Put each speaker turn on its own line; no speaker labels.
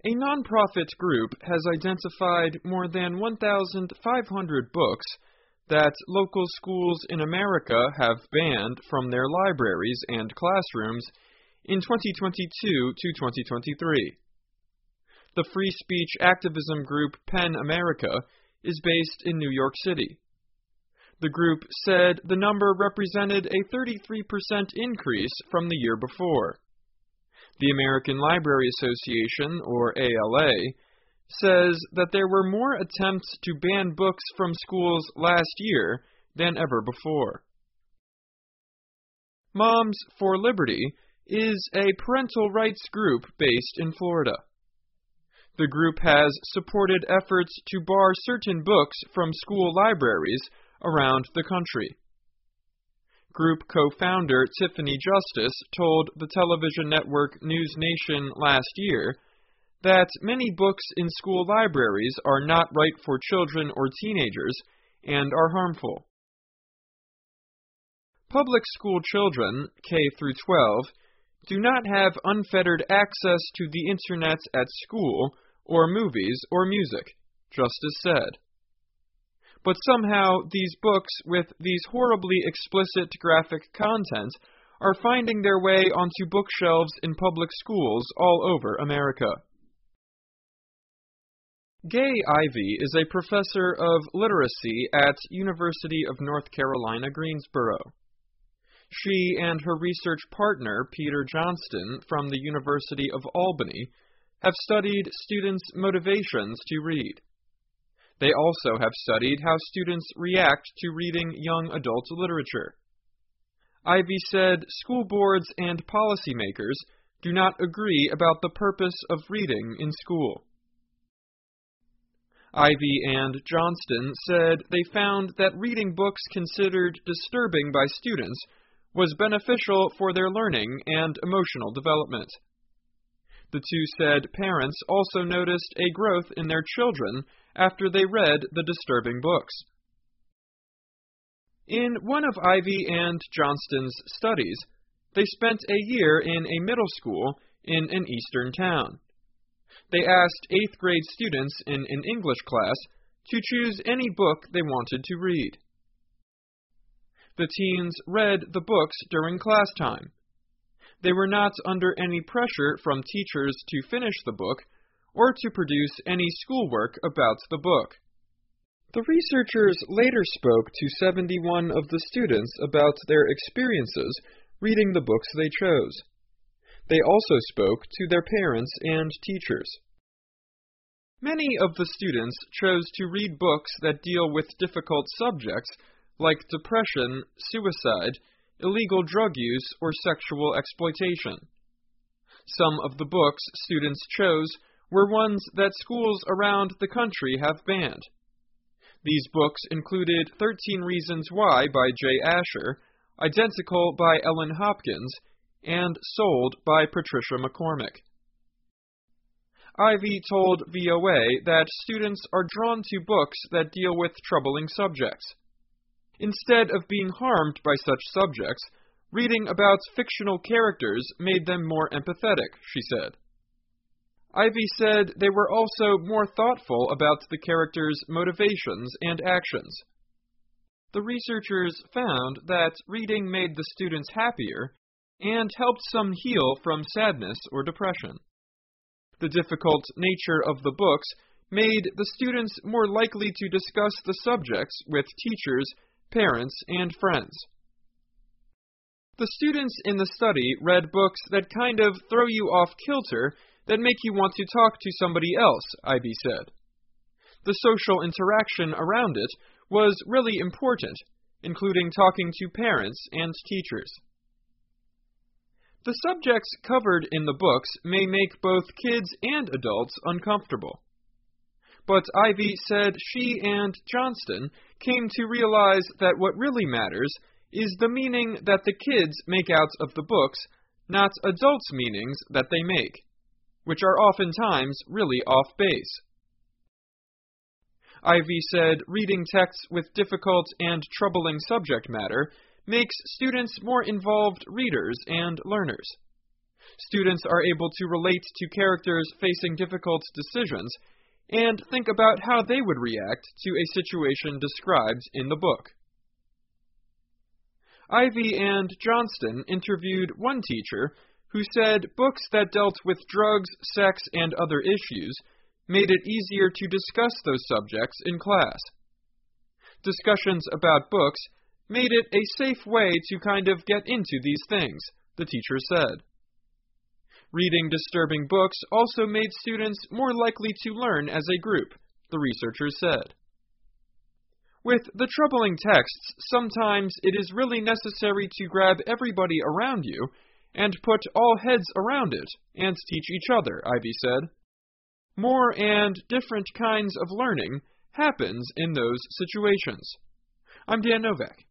A nonprofit group has identified more than 1,500 books that local schools in America have banned from their libraries and classrooms in 2022 to 2023. The free speech activism group PEN America is based in New York City. The group said the number represented a 33% increase from the year before. The American Library Association, or ALA, says that there were more attempts to ban books from schools last year than ever before. Moms for Liberty is a parental rights group based in Florida. The group has supported efforts to bar certain books from school libraries around the country. Group co-founder Tiffany Justice told the television network News Nation last year that many books in school libraries are not right for children or teenagers and are harmful. Public school children, K through 12, do not have unfettered access to the internet at school or movies or music, Justice said. But somehow these books with these horribly explicit graphic content are finding their way onto bookshelves in public schools all over America. Gay Ivey is a professor of literacy at University of North Carolina, Greensboro. She and her research partner, Peter Johnston, from the University of Albany, have studied students' motivations to read. They also have studied how students react to reading young adult literature. Ivey said school boards and policymakers do not agree about the purpose of reading in school. Ivey and Johnston said they found that reading books considered disturbing by students was beneficial for their learning and emotional development. The two said parents also noticed a growth in their children after they read the disturbing books. In one of Ivey and Johnston's studies, they spent a year in a middle school in an eastern town. They asked 8th grade students in an English class to choose any book they wanted to read. The teens read the books during class time. They were not under any pressure from teachers to finish the book or to produce any schoolwork about the book. The researchers later spoke to 71 of the students about their experiences reading the books they chose. They also spoke to their parents and teachers. Many of the students chose to read books that deal with difficult subjects like depression, suicide, illegal drug use, or sexual exploitation. Some of the books students chose were ones that schools around the country have banned. These books included 13 Reasons Why by Jay Asher, Identical by Ellen Hopkins, and Sold by Patricia McCormick. Ivey told VOA that students are drawn to books that deal with troubling subjects. Instead of being harmed by such subjects, reading about fictional characters made them more empathetic, she said. Ivey said they were also more thoughtful about the characters' motivations and actions. The researchers found that reading made the students happier and helped some heal from sadness or depression. The difficult nature of the books made the students more likely to discuss the subjects with teachers, parents, and friends. The students in the study read books that kind of throw you off kilter that make you want to talk to somebody else, Ivey said. The social interaction around it was really important, including talking to parents and teachers. The subjects covered in the books may make both kids and adults uncomfortable. But Ivey said she and Johnston came to realize that what really matters is the meaning that the kids make out of the books, not adults' meanings that they make, which are oftentimes really off base. Ivey said reading texts with difficult and troubling subject matter makes students more involved readers and learners. Students are able to relate to characters facing difficult decisions and think about how they would react to a situation described in the book. Ivy and Johnston interviewed one teacher who said books that dealt with drugs, sex, and other issues made it easier to discuss those subjects in class. Discussions about books made it a safe way to kind of get into these things, the teacher said. Reading disturbing books also made students more likely to learn as a group, the researchers said. With the troubling texts, sometimes it is really necessary to grab everybody around you and put all heads around it and teach each other, Ivy said. More and different kinds of learning happens in those situations. I'm Dan Novak.